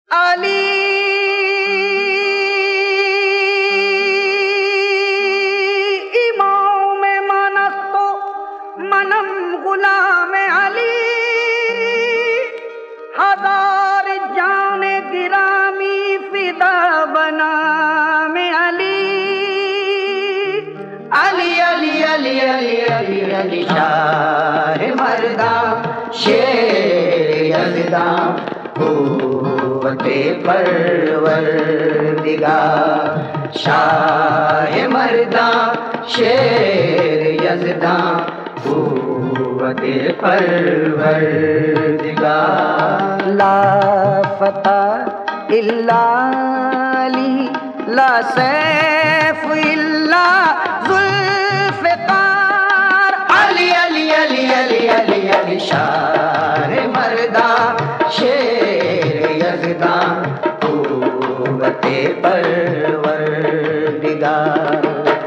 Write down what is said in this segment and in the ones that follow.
अली इमाम मनस्तो मनम गुलाम अली हजार जाने गिरामी फिदा बना में अली अली अली अली अली अली अली शाह मर्दा शेर यज़दा कुव्वते परवरदिगार शाह मर्दा शेर यज़दा कुव्वते परवरदिगार ला फता इल्ला अली ला सैफ इल्ला जुल्फ़िकार अली अली अली अली अली अली शाह मर्दा शेर यज़दा कुव्वते परवरदिगार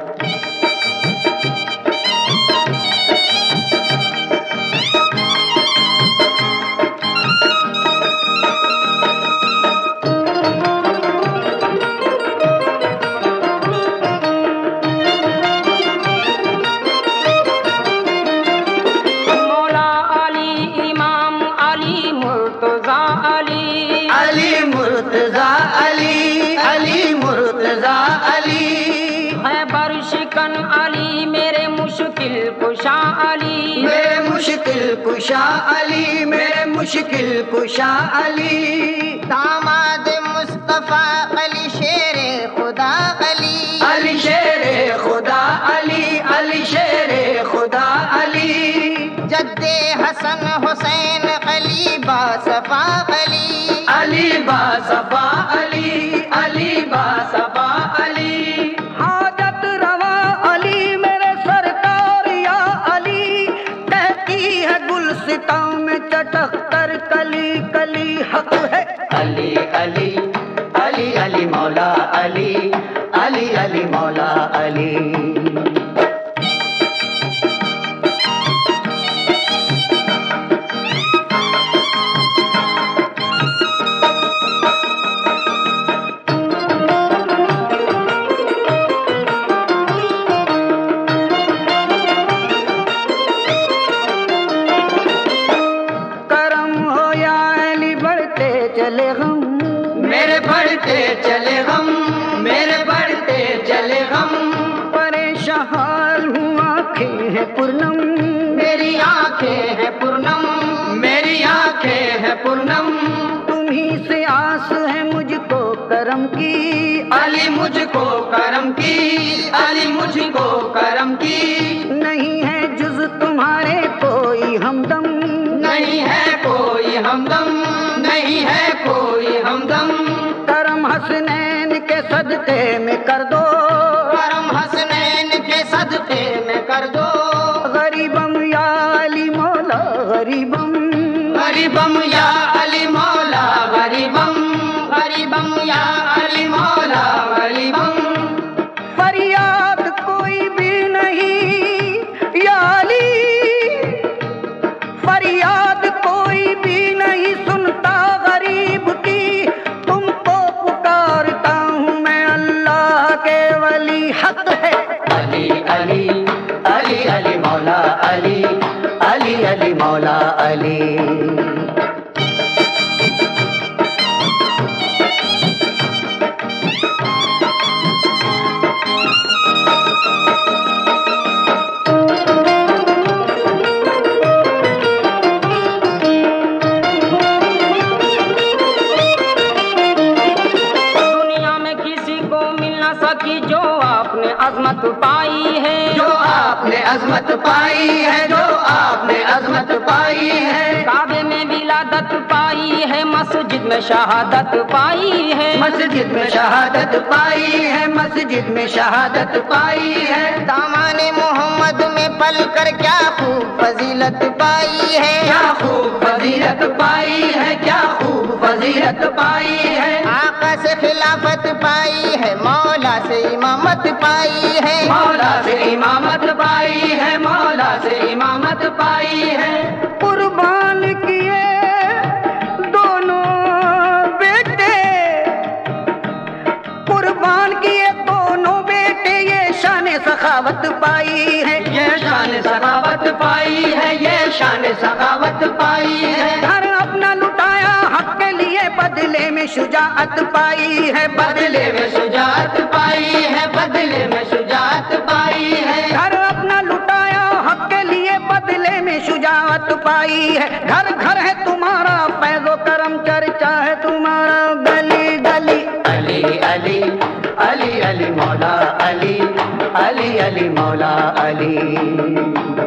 कुशा अली मेरे मुश्किल कुशा अली दामाद मुस्तफा अली शेरे खुदा अली अली शेरे खुदा अली अली शेरे खुदा अली जद्दे हसन हुसैन अली बासफा अली अली बासफा अली अली बासफा अली हाजत रवा अली मेरे सरकार या अली कहती है गुलसिता में चटक कर कली कली हक है अली अली अली अली मौला अली अली अली मौला अली मेरे बढ़ते चले गम मेरे बढ़ते चले गम परेशान हूँ आँखें हैं पूर्णम मेरी आँखें हैं पूर्णम मेरी आँखें हैं पूर्णम तुम्हीं से आस है मुझको करम की अली मुझको करम की अली मुझको करम की नहीं है जुज तुम्हारे कोई हमदम नहीं है कोई हमदम नहीं है कोई हमदम करम हसनैन के सदक़े में कर दो करम हसनैन के सदक़े में कर दो गरीबम या अली मौला गरीबम गरीबम या अली मौला गरीबम गरीबम या अली मौला गरीबम फरियाद कोई भी नहीं या अली फरियाद कोई भी नहीं सुनता गरीब की तुमको पुकारता हूँ मैं अल्लाह के वली हक है अली अली अली अली मौला अली अली अली मौला अली अज़मत पाई है जो आपने अज़मत पाई है जो आपने अज़मत पाई है काबे में विलादत पाई है मस्जिद में शहादत पाई है मस्जिद में शहादत पाई है मस्जिद में शहादत पाई है दामाने मोहम्मद में पल कर क्या खूब फजीलत पाई है क्या खूब फजीलत पाई है क्या खूब फजीलत पाई है आका से खिलाफत पाई है मौला से इमामत पाई है मौला से इमामत पाई है मौला से इमामत पाई है कुर्बान किए दोनों बेटे पाई है, ये शान सखावत पाई है, ये शान सखावत पाई है। घर अपना लुटाया हक के लिए, बदले में शुजाअत पाई है, बदले में शुजाअत पाई है, बदले में शुजाअत पाई है। घर अपना लुटाया हक के लिए, बदले में शुजाअत पाई है। घर घर है तुम्हारा फैज़ो करम, चर्चा है तुम्हारा गली गली। अली अली अली अली मौला अली, अली अली मौला अली।